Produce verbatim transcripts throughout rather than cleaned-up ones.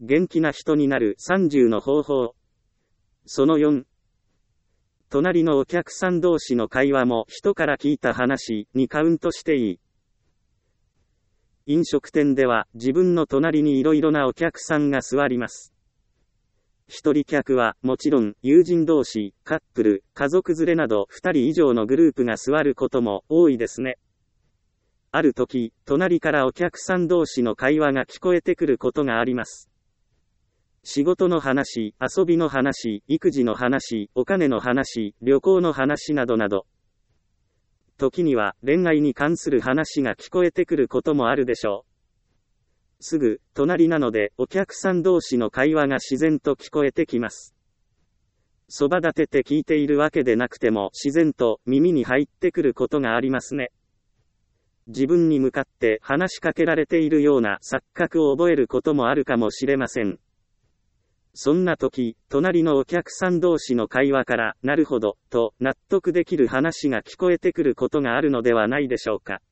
元気な人になるさんじゅうの方法。そのよん。隣のお客さん同士の会話も人から聞いた話にカウントしていい。飲食店では自分の隣にいろいろなお客さんが座ります。一人客はもちろん友人同士、カップル、家族連れなどふたり以上のグループが座ることも多いですね。ある時、隣からお客さん同士の会話が聞こえてくることがあります。仕事の話、遊びの話、育児の話、お金の話、旅行の話などなど。時には恋愛に関する話が聞こえてくることもあるでしょう。すぐ隣なのでお客さん同士の会話が自然と聞こえてきます。そば立てて聞いているわけでなくても自然と耳に入ってくることがありますね。自分に向かって話しかけられているような錯覚を覚えることもあるかもしれません。そんな時、隣のお客さん同士の会話から、なるほど、と納得できる話が聞こえてくることがあるのではないでしょうか。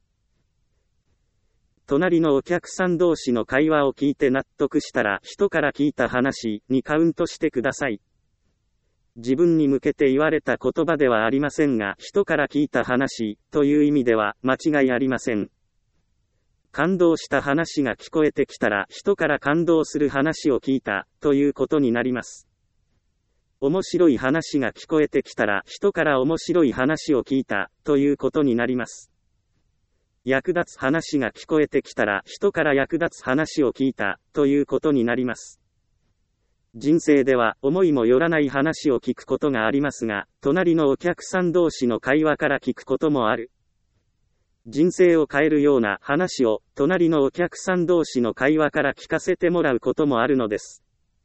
隣のお客さん同士の会話を聞いて納得したら、人から聞いた話にカウントしてください。自分に向けて言われた言葉ではありませんが、人から聞いた話という意味では間違いありません。感動した話が聞こえてきたら、人から感動する話を聞いたということになります。面白い話が聞こえてきたら、人から面白い話を聞いたということになります。役立つ話が聞こえてきたら、人から役立つ話を聞いたということになります。人生では思いもよらない話を聞くことがありますが、隣のお客さん同士の会話から聞くこともある。人生を変えるような話を隣のお客さん同士の会話から聞かせてもらうこともあるのです。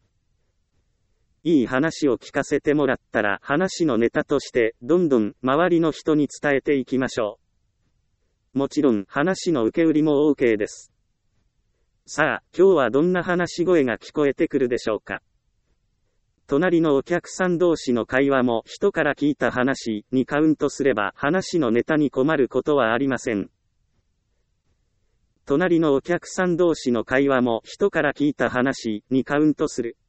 いい話を聞かせてもらったら、話のネタとしてどんどん周りの人に伝えていきましょう。もちろん話の受け売りも OK です。さあ、今日はどんな話し声が聞こえてくるでしょうか。隣のお客さん同士の会話も人から聞いた話にカウントすれば、話のネタに困ることはありません。隣のお客さん同士の会話も人から聞いた話にカウントする。